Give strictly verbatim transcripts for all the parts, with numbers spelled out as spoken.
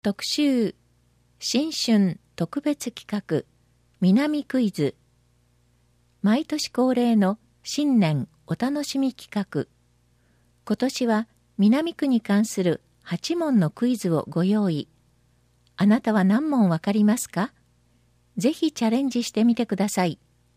特集新春特別企画南クイズ。毎年恒例の新年お楽しみ企画。今年は南区に関するはち問のクイズをご用意。あなたは何問わかりますか？ぜひチャレンジしてみてください。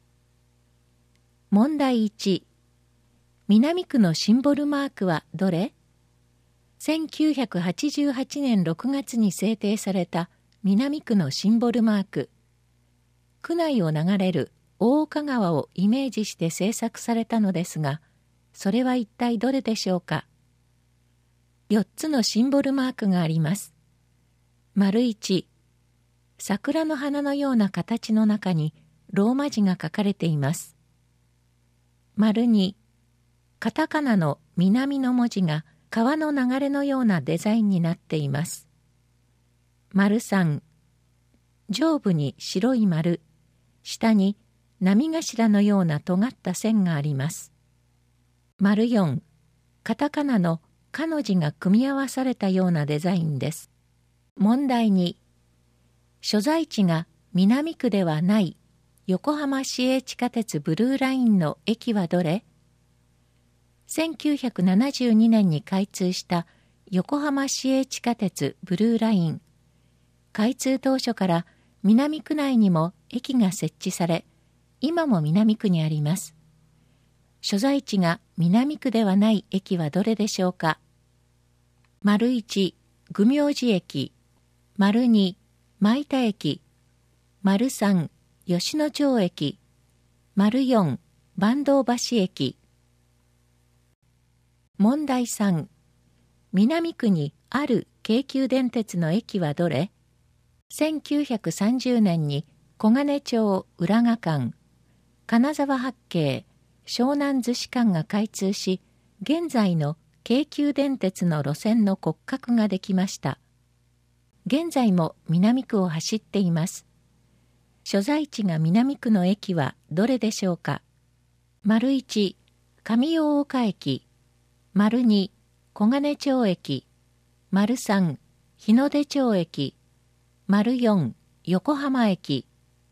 問題いち。南区のシンボルマークはどれ？せんきゅうひゃくはちじゅうはちねんろくがつに制定された南区のシンボルマーク。区内を流れる大岡川をイメージして制作されたのですが、それは一体どれでしょうか？よっつのシンボルマークがあります。丸いち、桜の花のような形の中にローマ字が書かれています。丸に、カタカナの南の文字が川の流れのようなデザインになっています。丸さん、上部に白い丸、下に波頭のような尖った線があります。丸よん、カタカナのカの字が組み合わされたようなデザインです。問題に、所在地が南区ではない横浜市営地下鉄ブルーラインの駅はどれ？せんきゅうひゃくななじゅうにねんに開通した横浜市営地下鉄ブルーライン。開通当初から南区内にも駅が設置され、今も南区にあります。所在地が南区ではない駅はどれでしょうか？丸いち、愚明寺駅。丸に、前田駅。丸さん、吉野町駅。丸よん、坂東橋駅。問題さん、南区にある京急電鉄の駅はどれ？せんきゅうひゃくさんじゅうねんに小金町浦賀間、金沢八景、湘南逗子間が開通し、現在の京急電鉄の路線の骨格ができました。現在も南区を走っています。所在地が南区の駅はどれでしょうか？丸いち、上大岡駅。丸に、小金町駅。丸さん、日の出町駅。丸よん、横浜駅。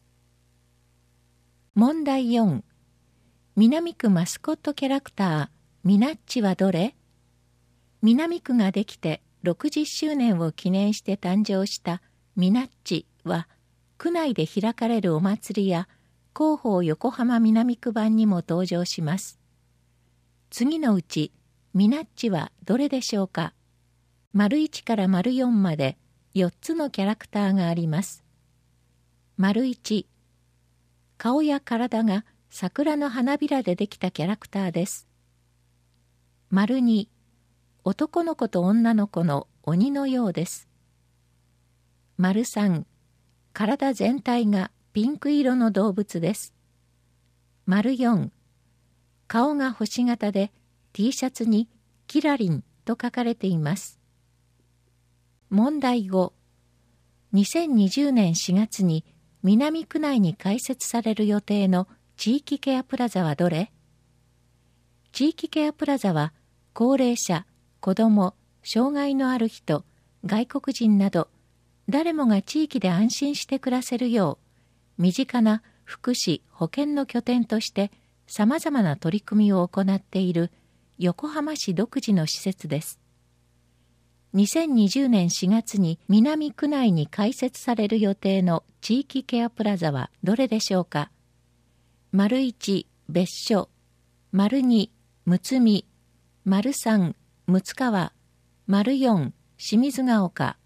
問題よん、南区マスコットキャラクター、ミナッチはどれ？南区ができてろくじゅっしゅうねんを記念して誕生したミナッチは、区内で開かれるお祭りや広報横浜南区版にも登場します。次のうち、ミナッチはどれでしょうか？丸いちから丸よんまでよっつのキャラクターがあります。丸いち、顔や体が桜の花びらでできたキャラクターです。丸に、男の子と女の子の鬼のようです。丸さん、体全体がピンク色の動物です。丸よん、顔が星型で T シャツにキラリンと書かれています。問題ご、にせんにじゅうねんしがつに南区内に開設される予定の地域ケアプラザはどれ？地域ケアプラザは高齢者、子ども、障害のある人、外国人など誰もが地域で安心して暮らせるよう、身近な福祉・保健の拠点としてさまざまな取り組みを行っている横浜市独自の施設です。にせんにじゅうねんしがつに南区内に開設される予定の地域ケアプラザはどれでしょうか？丸いち、別所。丸に、むつみ。丸さん、むつかわ。丸よん、清水ヶ丘。